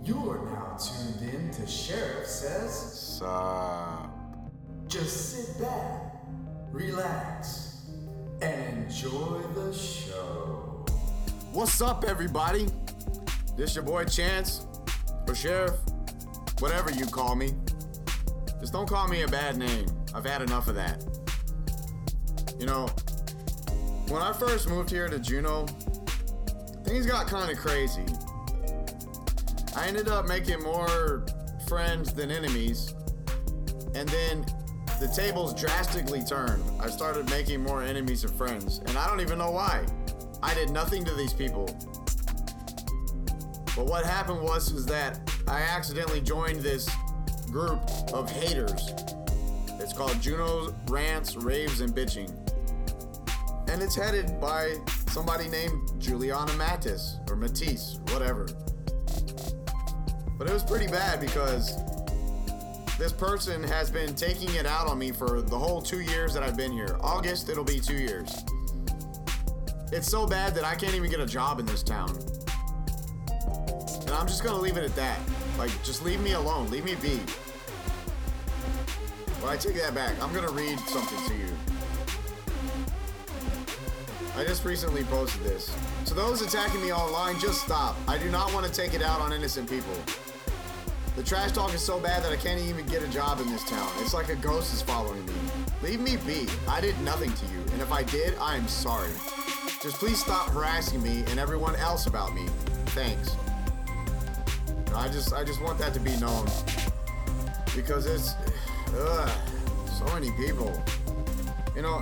You are now tuned in to Sheriff Says. Sup? Just sit back, relax, and enjoy the show. What's up, everybody? This your boy Chance, or Sheriff, whatever you call me. Just don't call me a bad name. I've had enough of that. You know, when I first moved here to Juneau, things got kind of crazy. I ended up making more friends than enemies, and then the tables drastically turned. I started making more enemies than friends, and I don't even know why. I did nothing to these people. But what happened was that I accidentally joined this group of haters. It's called Juneau Rants, Raves, and Bitching. And it's headed by somebody named Juliana Mattis, or Matisse, whatever. But it was pretty bad because this person has been taking it out on me for the whole 2 years that I've been here. August, it'll be 2 years. It's so bad that I can't even get a job in this town. And I'm just gonna leave it at that. Like, just leave me alone. Leave me be. Well, I take that back. I'm gonna read something to you. I just recently posted this. So those attacking me online, just stop. I do not want to take it out on innocent people. The trash talk is so bad that I can't even get a job in this town. It's like a ghost is following me. Leave me be. I did nothing to you, and if I did, I am sorry. Just please stop harassing me and everyone else about me. Thanks. I just want that to be known. Because it's... so many people. You know,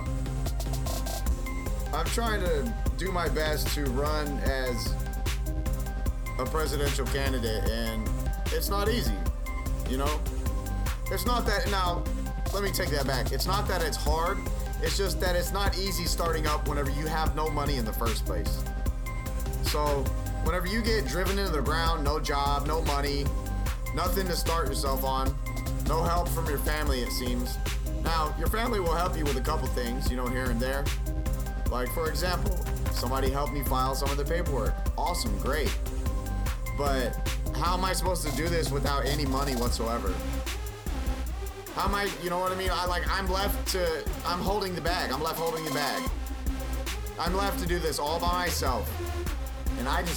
I'm trying to do my best to run as a presidential candidate, and it's not easy, you know? It's not that, now, let me take that back. It's not that it's hard, it's just that it's not easy starting up whenever you have no money in the first place. So, whenever you get driven into the ground, no job, no money, nothing to start yourself on, no help from your family, it seems. Now, your family will help you with a couple things, you know, here and there. Like, for example, somebody helped me file some of the paperwork. Awesome, great. But how am I supposed to do this without any money whatsoever? How am I, you know what I mean? I'm holding the bag. I'm left holding the bag. I'm left to do this all by myself. And I'm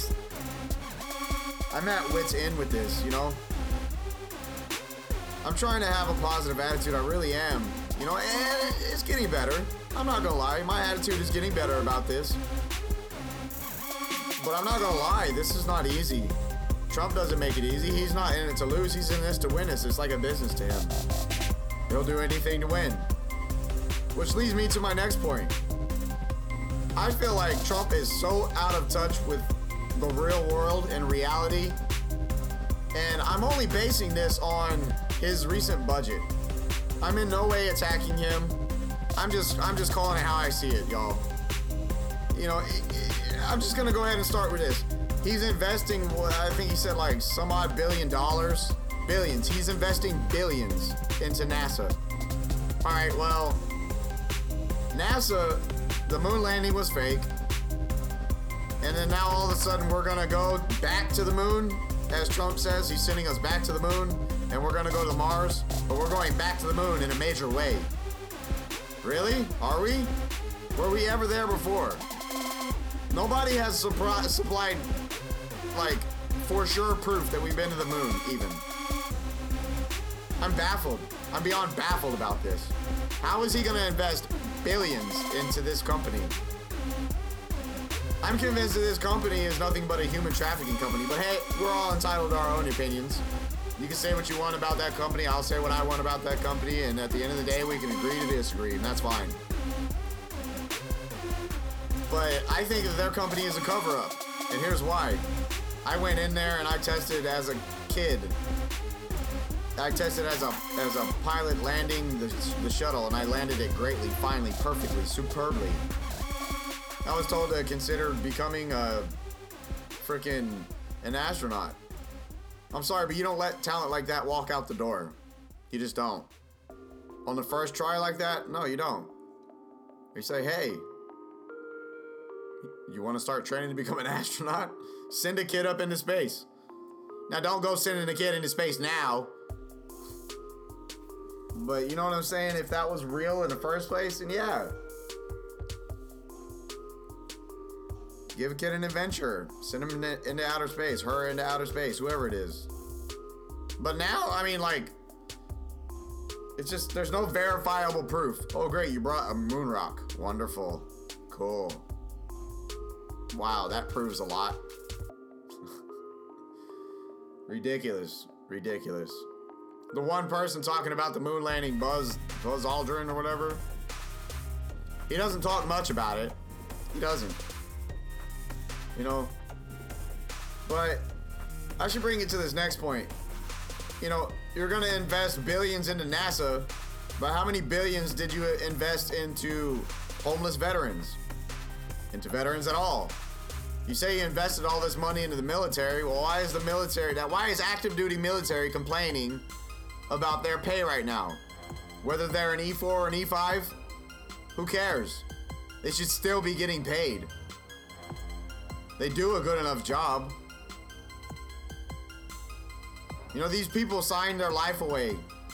at wit's end with this, you know? I'm trying to have a positive attitude. I really am. You know, and it's getting better. I'm not gonna lie, my attitude is getting better about this. But I'm not gonna lie, this is not easy. Trump doesn't make it easy. He's not in it to lose, he's in this to win this. It's like a business to him. He'll do anything to win. Which leads me to my next point. I feel like Trump is so out of touch with the real world and reality. And I'm only basing this on his recent budget. I'm in no way attacking him. I'm just calling it how I see it, y'all. You know, I'm just gonna go ahead and start with this. He's investing, I think he said like some odd $1 billion. Billions. He's investing billions into NASA. Alright, well, NASA, the moon landing was fake. And then now all of a sudden we're gonna go back to the moon. As Trump says, he's sending us back to the moon. And we're gonna go to Mars. But we're going back to the moon in a major way. Really? Are we? Were we ever there before? Nobody has supplied, like, for sure proof that we've been to the moon, even. I'm baffled. I'm beyond baffled about this. How is he gonna invest billions into this company? I'm convinced that this company is nothing but a human trafficking company, but hey, we're all entitled to our own opinions. You can say what you want about that company, I'll say what I want about that company, and at the end of the day, we can agree to disagree, and that's fine. But I think that their company is a cover-up, and here's why. I went in there and I tested as a kid. I tested as a pilot landing the shuttle, and I landed it greatly, finely, perfectly, superbly. I was told to consider becoming an astronaut. I'm sorry, but you don't let talent like that walk out the door. You just don't. On the first try like that? No, you don't. You say, hey, you want to start training to become an astronaut? Send a kid up into space. Now, don't go sending a kid into space now. But you know what I'm saying? If that was real in the first place, then yeah. Give a kid an adventure. Send him into outer space. Her into outer space. Whoever it is. But now, I mean, like, it's just, there's no verifiable proof. Oh, great, you brought a moon rock. Wonderful. Cool. Wow, that proves a lot. Ridiculous. Ridiculous. The one person talking about the moon landing, Buzz Aldrin or whatever, he doesn't talk much about it. He doesn't. You know? But I should bring it to this next point. You know, you're going to invest billions into NASA, but how many billions did you invest into homeless veterans? Into veterans at all? You say you invested all this money into the military. Well, why is active duty military complaining about their pay right now? Whether they're an E4 or an E5, who cares? They should still be getting paid. They do a good enough job. You know, these people signed their life away.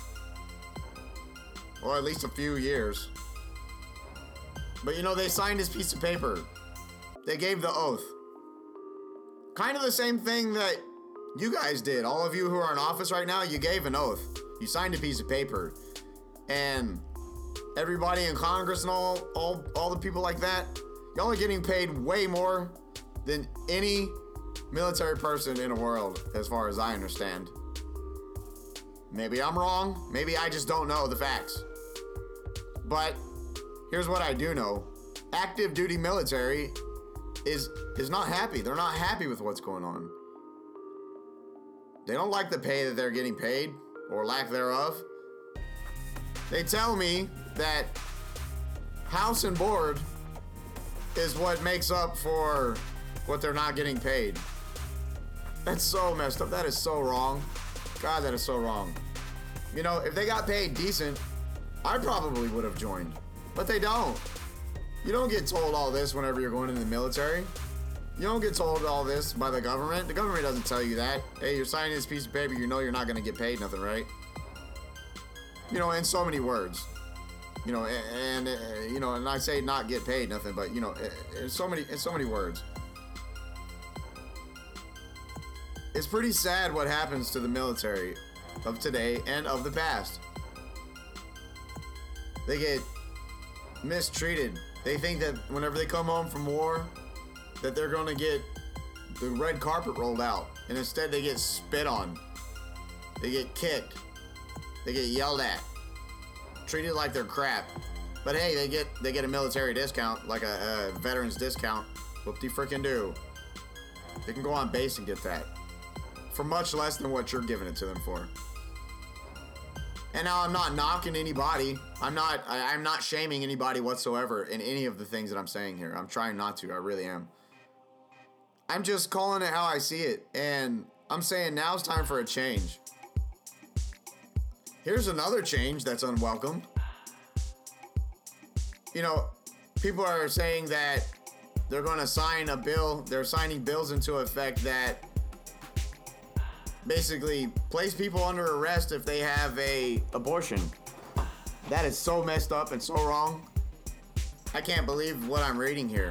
Or at least a few years. But you know, they signed this piece of paper. They gave the oath. Kind of the same thing that you guys did. All of you who are in office right now, you gave an oath. You signed a piece of paper. And everybody in Congress and all the people like that, y'all are getting paid way more than any military person in the world, as far as I understand. Maybe I'm wrong. Maybe I just don't know the facts. But here's what I do know. Active duty military is not happy. They're not happy with what's going on. They don't like the pay that they're getting paid, or lack thereof. They tell me that house and board is what makes up for what they're not getting paid. That's so messed up. That is so wrong. God, that is so wrong. You know, if they got paid decent, I probably would have joined. But they don't. You don't get told all this whenever you're going into the military. You don't get told all this by the government. The government doesn't tell you that. Hey, you're signing this piece of paper, you know you're not going to get paid nothing, right? You know, in so many words. You know, and you know, and I say not get paid nothing, but you know, in so many words. It's pretty sad what happens to the military of today and of the past. They get mistreated. They think that whenever they come home from war, that they're going to get the red carpet rolled out, and instead they get spit on. They get kicked. They get yelled at. Treated like they're crap. But hey, they get a military discount, like a veterans discount. Whoop-de-frickin-do. They can go on base and get that for much less than what you're giving it to them for. And now I'm not knocking anybody. I'm not shaming anybody whatsoever in any of the things that I'm saying here. I'm trying not to. I really am. I'm just calling it how I see it. And I'm saying now's time for a change. Here's another change that's unwelcome. You know, people are saying that they're going to sign a bill. They're signing bills into effect that basically place people under arrest if they have a abortion. That is so messed up and so wrong. I can't believe what I'm reading here.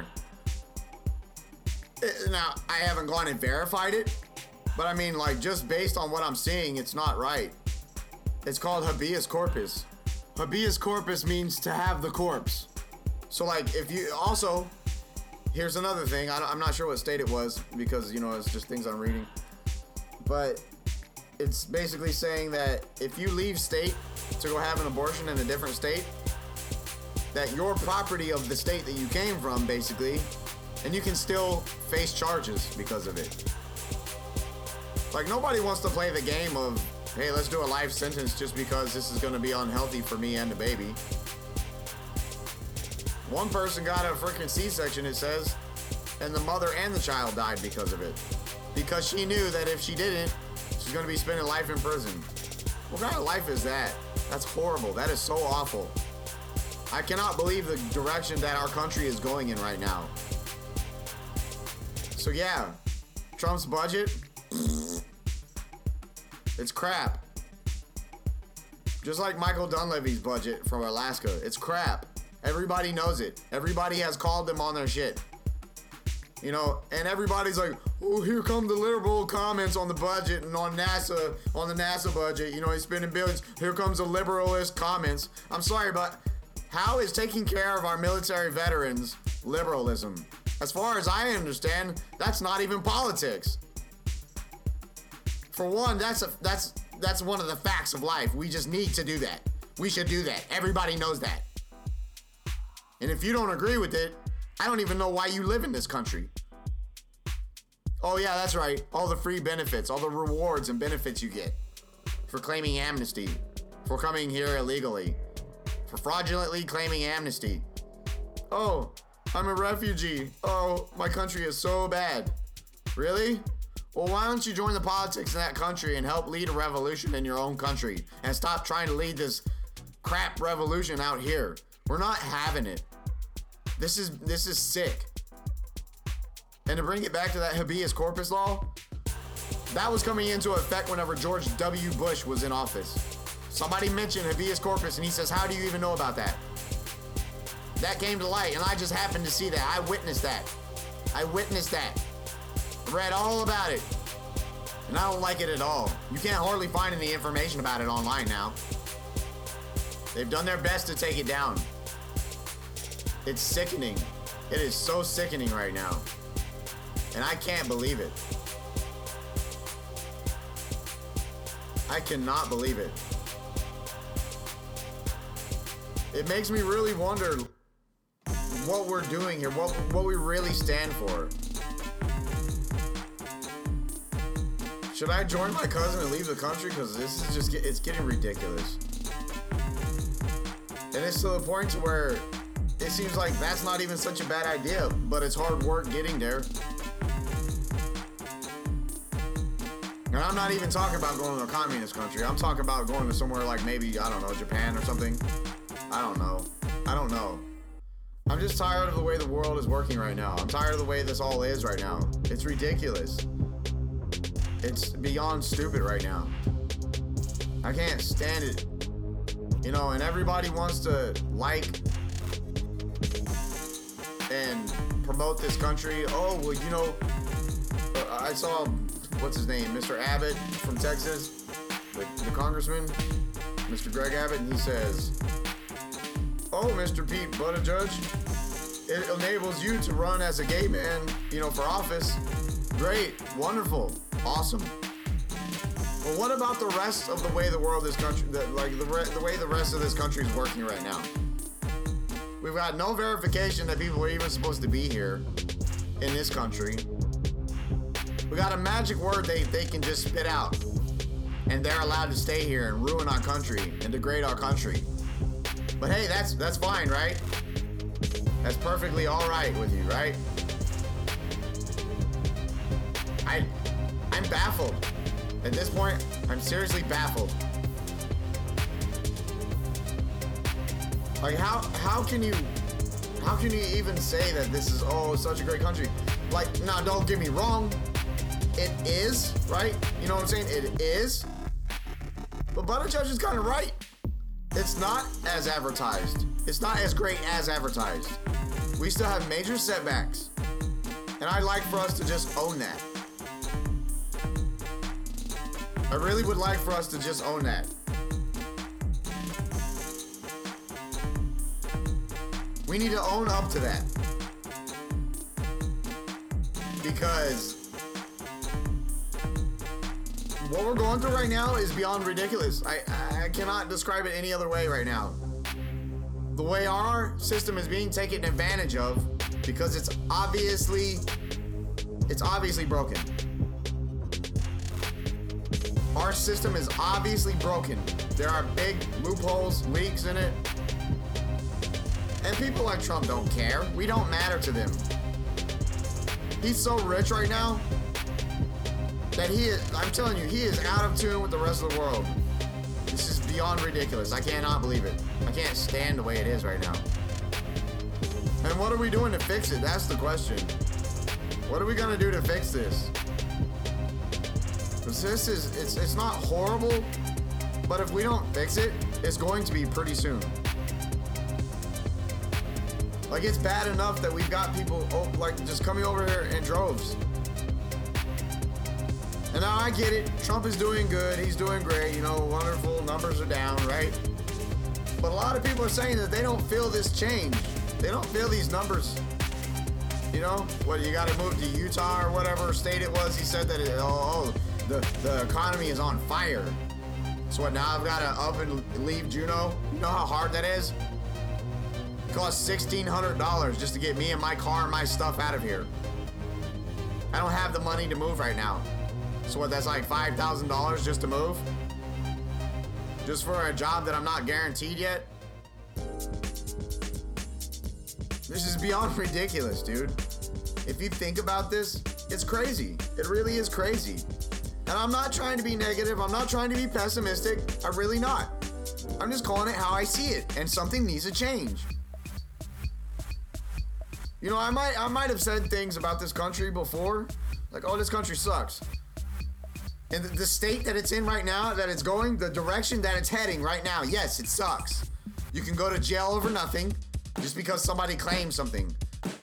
Now, I haven't gone and verified it, but I mean, like, just based on what I'm seeing, it's not right. It's called habeas corpus. Habeas corpus means to have the corpse. So, like, if you also, here's another thing. I'm not sure what state it was because, you know, it's just things I'm reading. But it's basically saying that if you leave state to go have an abortion in a different state, that your property of the state that you came from, basically, and you can still face charges because of it. Like, nobody wants to play the game of, hey, let's do a life sentence just because this is going to be unhealthy for me and the baby. One person got a freaking C-section, it says, and the mother and the child died because of it. Because she knew that if she didn't, she's going to be spending life in prison. What kind of life is that? That's horrible. That is so awful. I cannot believe the direction that our country is going in right now. So yeah, Trump's budget, It's crap. Just like Michael Dunleavy's budget from Alaska. It's crap. Everybody knows it. Everybody has called them on their shit. You know, and everybody's like, oh, here come the liberal comments on the budget and on NASA, on the NASA budget. You know, he's spending billions. Here comes the liberalist comments. I'm sorry, but how is taking care of our military veterans liberalism? As far as I understand, that's not even politics. For one, that's one of the facts of life. We just need to do that. We should do that. Everybody knows that. And if you don't agree with it, I don't even know why you live in this country. Oh yeah, that's right. All the free benefits, all the rewards and benefits you get for claiming amnesty, for coming here illegally, for fraudulently claiming amnesty. Oh, I'm a refugee. Oh, my country is so bad. Really? Well, why don't you join the politics in that country and help lead a revolution in your own country and stop trying to lead this crap revolution out here? We're not having it. This is sick. And to bring it back to that habeas corpus law, that was coming into effect whenever George W. Bush was in office. Somebody mentioned habeas corpus and he says, how do you even know about that? That came to light and I just happened to see that. I witnessed that. Read all about it. And I don't like it at all. You can't hardly find any information about it online now. They've done their best to take it down. It's sickening. It is so sickening right now. And I can't believe it. I cannot believe it. It makes me really wonder what we're doing here, what we really stand for. Should I join my cousin and leave the country? Because this is just, it's getting ridiculous. And it's to the point to where it seems like that's not even such a bad idea, but it's hard work getting there. And I'm not even talking about going to a communist country. I'm talking about going to somewhere like maybe, I don't know, Japan or something. I don't know. I'm just tired of the way the world is working right now. I'm tired of the way this all is right now. It's ridiculous. It's beyond stupid right now. I can't stand it. You know, and everybody wants to like and promote this country. Oh, well, you know, I saw, what's his name, Mr. Abbott from Texas, the congressman, Mr. Greg Abbott, and he says, oh, Mr. Pete Buttigieg, it enables you to run as a gay man, you know, for office. Great, wonderful, awesome. But what about the rest of the way the world is country, the way the rest of this country is working right now? We've got no verification that people are even supposed to be here in this country. We got a magic word they can just spit out, and they're allowed to stay here and ruin our country and degrade our country. But hey, that's fine, right? That's perfectly all right with you, right? I'm baffled. At this point, I'm seriously baffled. Like how can you even say that this is such a great country? Like, now don't get me wrong, it is, right? You know what I'm saying? It is. But Buttigieg is kind of right. It's not as advertised. It's not as great as advertised. We still have major setbacks. And I'd like for us to just own that. I really would like for us to just own that. We need to own up to that. Because what we're going through right now is beyond ridiculous. I cannot describe it any other way right now. The way our system is being taken advantage of, because it's obviously broken. Our system is obviously broken. There are big loopholes, leaks in it. And people like Trump don't care. We don't matter to them. He's so rich right now that I'm telling you, he is out of tune with the rest of the world. This is beyond ridiculous. I cannot believe it. I can't stand the way it is right now. And what are we doing to fix it? That's the question. What are we gonna do to fix this? Because news. It's not horrible, but if we don't fix it, it's going to be pretty soon. Like, it's bad enough that we've got people just coming over here in droves. And now I get it. Trump is doing good. He's doing great. Wonderful. Numbers are down, right? But a lot of people are saying that they don't feel this change. They don't feel these numbers. You got to move to Utah or whatever state it was. He said that the economy is on fire. So what, now I've got to up and leave Juneau? You know how hard that is? It costs $1,600 just to get me and my car and my stuff out of here. I don't have the money to move right now. So what, that's like $5,000 just to move? Just for a job that I'm not guaranteed yet? This is beyond ridiculous, dude. If you think about this, it's crazy. It really is crazy. And I'm not trying to be negative. I'm not trying to be pessimistic. I'm really not. I'm just calling it how I see it. And something needs to change. I might have said things about this country before. Like, oh, this country sucks. And the state that it's in right now, that it's going, the direction that it's heading right now, yes, it sucks. You can go to jail over nothing just because somebody claims something.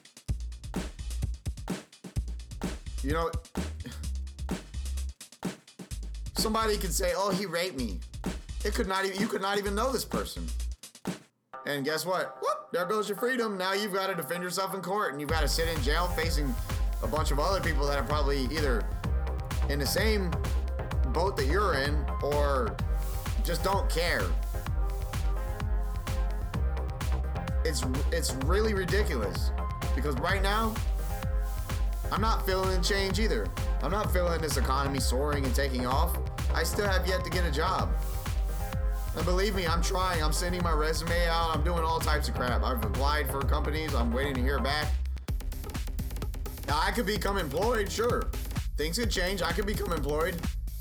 Somebody could say, oh, he raped me. You could not even know this person. And guess what? Whoop, there goes your freedom. Now you've got to defend yourself in court and you've got to sit in jail facing a bunch of other people that are probably either in the same boat that you're in or just don't care. It's really ridiculous because right now I'm not feeling change either. I'm not feeling this economy soaring and taking off. I still have yet to get a job. And believe me, I'm trying. I'm sending my resume out. I'm doing all types of crap. I've applied for companies. I'm waiting to hear back. Now, I could become employed, sure. Things could change. I could become employed.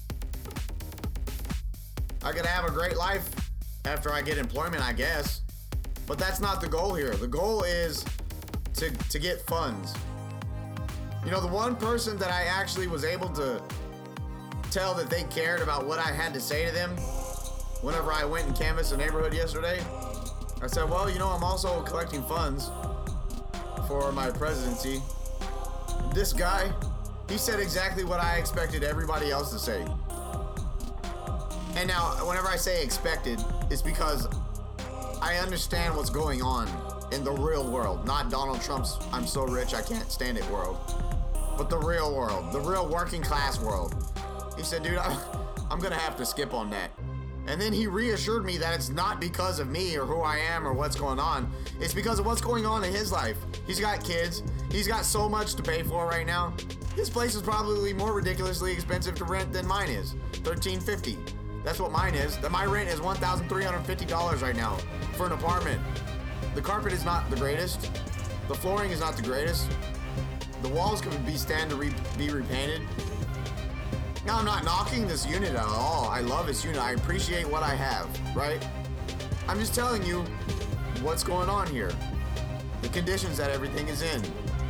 I could have a great life after I get employment, I guess. But that's not the goal here. The goal is to get funds. The one person that I actually was able to tell that they cared about what I had to say to them whenever I went and canvassed the neighborhood yesterday, I said, well, I'm also collecting funds for my presidency. This guy, he said exactly what I expected everybody else to say. And now, whenever I say expected, it's because I understand what's going on in the real world, not Donald Trump's I'm so rich I can't stand it world, but the real world, the real working class world. He said, dude, I'm gonna have to skip on that. And then he reassured me that it's not because of me or who I am or what's going on. It's because of what's going on in his life. He's got kids. He's got so much to pay for right now. His place is probably more ridiculously expensive to rent than mine is. $1,350. That's what mine is. My rent is $1,350 right now for an apartment. The carpet is not the greatest. The flooring is not the greatest. The walls could be repainted. Now, I'm not knocking this unit at all. I love this unit. I appreciate what I have, right? I'm just telling you what's going on here. The conditions that everything is in.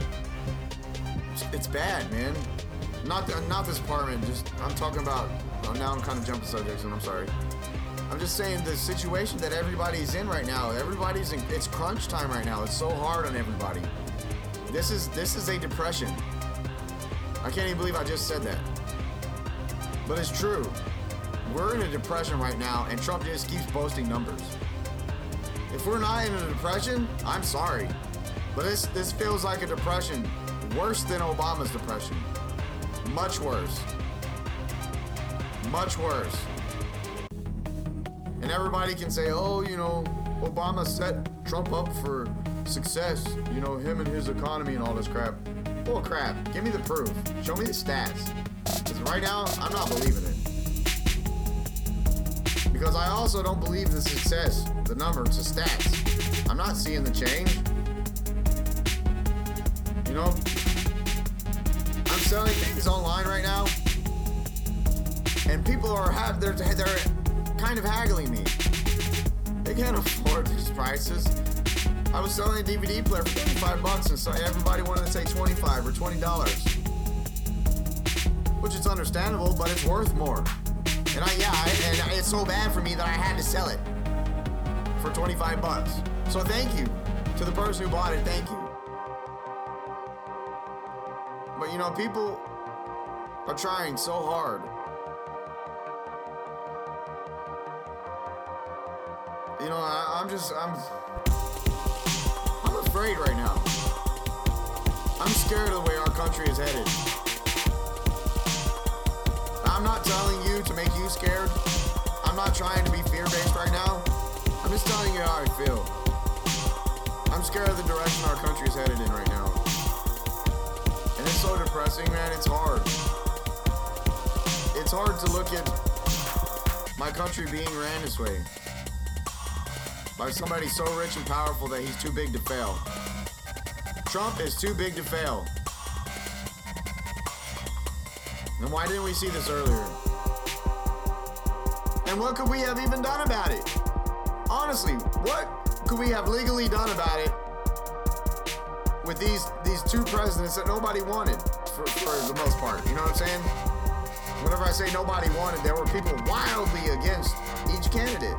It's bad, man. Not this apartment. I'm talking about. Now I'm kind of jumping subjects, and I'm sorry. I'm just saying the situation that everybody's in right now. It's crunch time right now. It's so hard on everybody. This is a depression. I can't even believe I just said that. But it's true. We're in a depression right now, and Trump just keeps boasting numbers. If we're not in a depression, I'm sorry. But this feels like a depression worse than Obama's depression. Much worse. Much worse. And everybody can say, oh, Obama set Trump up for success. Him and his economy and all this crap. Bull crap. Give me the proof. Show me the stats. Because right now, I'm not believing it. Because I also don't believe in the success, the numbers, the stats. I'm not seeing the change. I'm selling things online right now, and people they're kind of haggling me. They can't afford these prices. I was selling a DVD player for $35, and so everybody wanted to say $25 or $20. which is understandable, but it's worth more. And it's so bad for me that I had to sell it for $25. So thank you to the person who bought it. Thank you. But you know, people are trying so hard. You know, I'm afraid right now. I'm scared of the way our country is headed. I'm not telling you to make you scared. I'm not trying to be fear-based right now. I'm just telling you how I feel. I'm scared of the direction our country is headed in right now. And it's so depressing, man. It's hard. It's hard to look at my country being ran this way by somebody so rich and powerful that he's too big to fail. Trump is too big to fail. And why didn't we see this earlier? And what could we have even done about it? Honestly, what could we have legally done about it with these two presidents that nobody wanted for the most part? You know what I'm saying? Whenever I say nobody wanted, there were people wildly against each candidate.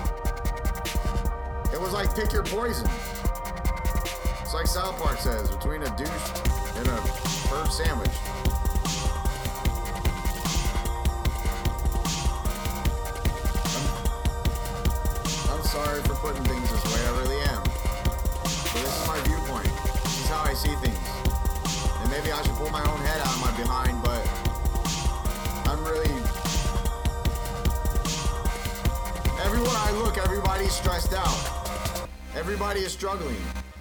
It was like pick your poison. It's like South Park says, between a douche and a bird sandwich. I'm sorry for putting things this way, I really am. But this is my viewpoint. This is how I see things. And maybe I should pull my own head out of my behind, but I'm really... Everywhere I look, everybody's stressed out. Everybody is struggling.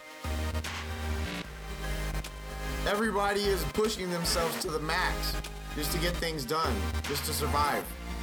Everybody is pushing themselves to the max just to get things done, just to survive.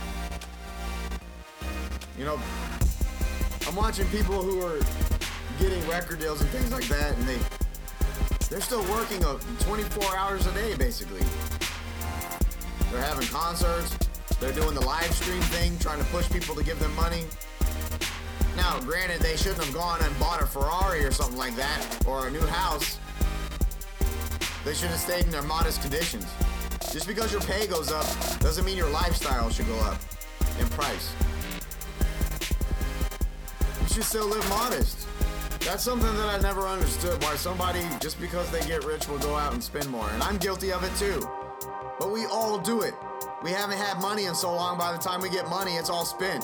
You know, I'm watching people who are getting record deals and things like that, and they're still working 24 hours a day, basically. They're having concerts. They're doing the live stream thing, trying to push people to give them money. Now, granted, they shouldn't have gone and bought a Ferrari or something like that, or a new house. They should have stayed in their modest conditions. Just because your pay goes up doesn't mean your lifestyle should go up in price. You should still live modest. That's something that I never understood, why somebody, just because they get rich, will go out and spend more. And I'm guilty of it too. But we all do it. We haven't had money in so long, by the time we get money, it's all spent.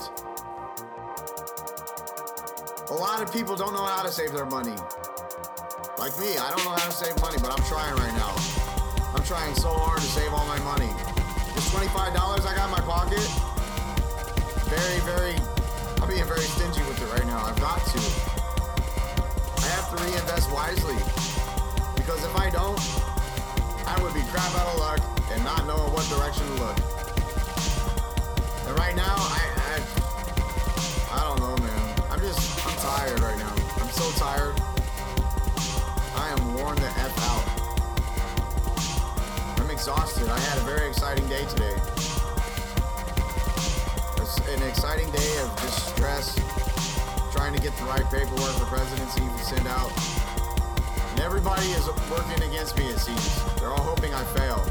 A lot of people don't know how to save their money. Like me, I don't know how to save money, but I'm trying right now. I'm trying so hard to save all my money. This $25 I got in my pocket, I'm being very stingy with it right now. I've got to. I have to reinvest wisely. Because if I don't, I would be crap out of luck and not know what direction to look. And right now, I don't know, man. I'm tired right now. I'm so tired. I am worn the F out. I'm exhausted. I had a very exciting day today. It's an exciting day of just stress, trying to get the right paperwork for presidency to send out. And everybody is working against me, it seems. They're all hoping I fail.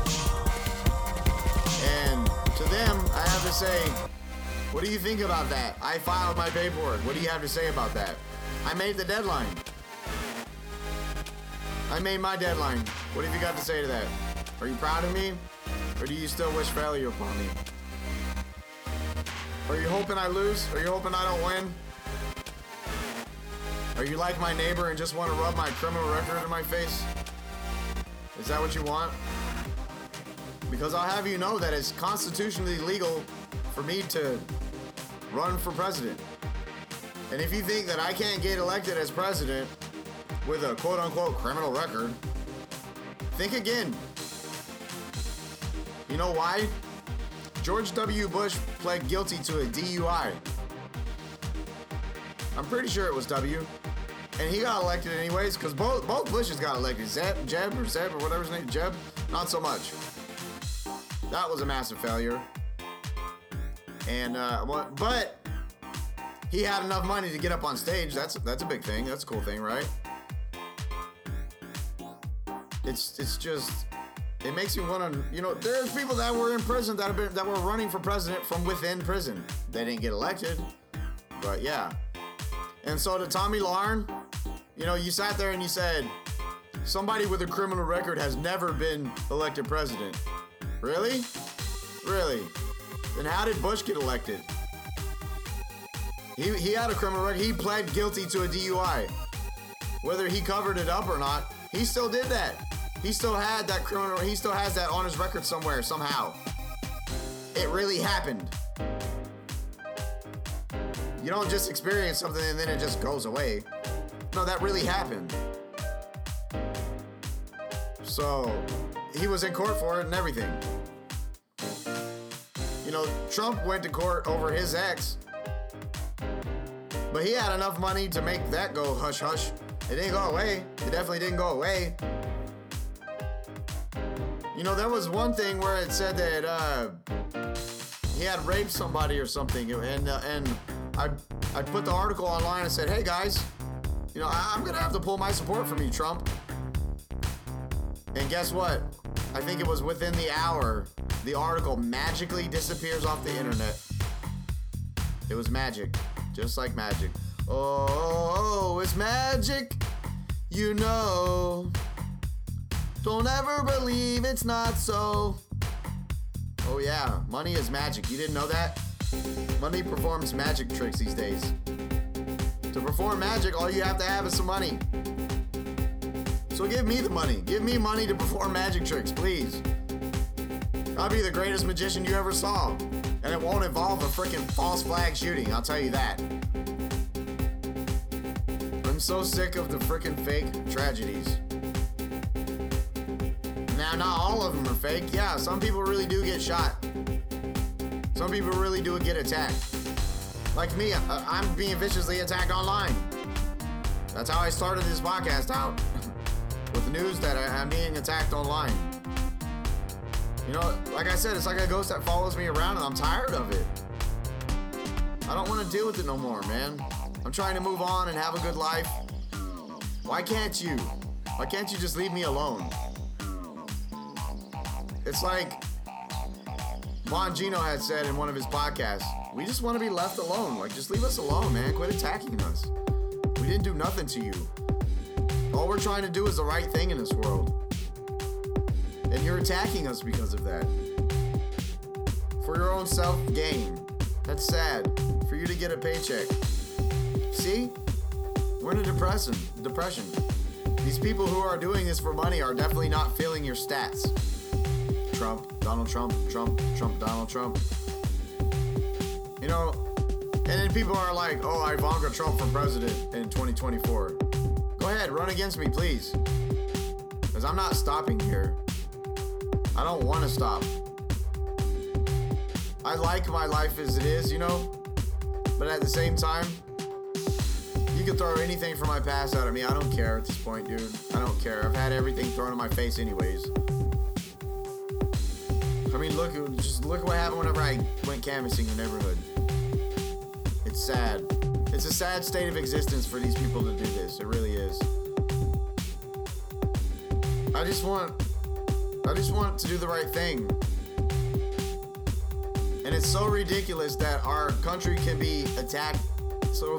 And to them, I have to say, what do you think about that? I filed my paperwork. What do you have to say about that? I made the deadline. I made my deadline. What have you got to say to that? Are you proud of me? Or do you still wish failure upon me? Are you hoping I lose? Are you hoping I don't win? Are you like my neighbor and just want to rub my criminal record in my face? Is that what you want? Because I'll have you know that it's constitutionally legal for me to run for president. And if you think that I can't get elected as president with a quote-unquote criminal record, think again. You know why? George W. Bush pled guilty to a DUI. I'm pretty sure it was W. And he got elected anyways, because both Bushes got elected. Jeb or whatever his name, Jeb, not so much. That was a massive failure. And but he had enough money to get up on stage. That's a big thing. That's a cool thing, right? It's just it makes me want to, there's people that were in prison that were running for president from within prison. They didn't get elected, but yeah. And so to Tomi Lahren, you sat there and you said, somebody with a criminal record has never been elected president. Really? Really? Then how did Bush get elected? He had a criminal record. He pled guilty to a DUI. Whether he covered it up or not, he still did that. He still had that criminal. He still has that on his record somewhere, somehow. It really happened. You don't just experience something and then it just goes away. No, that really happened. So, he was in court for it and everything. Trump went to court over his ex. But he had enough money to make that go hush hush. It didn't go away. It definitely didn't go away. There was one thing where it said that he had raped somebody or something, and I put the article online and said, hey guys, I'm gonna have to pull my support from you, Trump. And guess what? I think it was within the hour, the article magically disappears off the internet. It was magic, just like magic. Oh, it's magic, Don't ever believe it's not so. Oh yeah, money is magic. You didn't know that? Money performs magic tricks these days. To perform magic, all you have to have is some money. So give me the money. Give me money to perform magic tricks, please. I'll be the greatest magician you ever saw. And it won't involve a freaking false flag shooting, I'll tell you that. I'm so sick of the freaking fake tragedies. Now, not all of them are fake. Yeah, some people really do get shot. Some people really do get attacked. Like me, I'm being viciously attacked online. That's how I started this podcast out. With the news that I'm being attacked online. Like I said, it's like a ghost that follows me around and I'm tired of it. I don't want to deal with it no more, man. I'm trying to move on and have a good life. Why can't you? Why can't you just leave me alone? It's like Bongino had said in one of his podcasts, we just want to be left alone. Like, just leave us alone, man. Quit attacking us. We didn't do nothing to you. All we're trying to do is the right thing in this world. And you're attacking us because of that. For your own self-gain. That's sad. For you to get a paycheck. See? We're in a depression. These people who are doing this for money are definitely not filling your stats. Trump, Donald Trump, Donald Trump. And then people are like, oh, Ivanka Trump for president in 2024. Go ahead, run against me, please. Because I'm not stopping here. I don't want to stop. I like my life as it is, But at the same time, you can throw anything from my past out at me. I don't care at this point, dude. I don't care. I've had everything thrown in my face anyways. I mean, look what happened whenever I went canvassing the neighborhood. It's sad. It's a sad state of existence for these people to do this. It really is. I just want to do the right thing. And it's so ridiculous that our country can be attacked so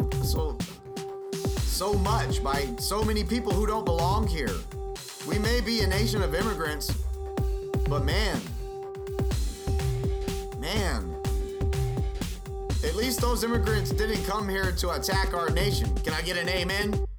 much by so many people who don't belong here. We may be a nation of immigrants, but man, at least those immigrants didn't come here to attack our nation. Can I get an amen?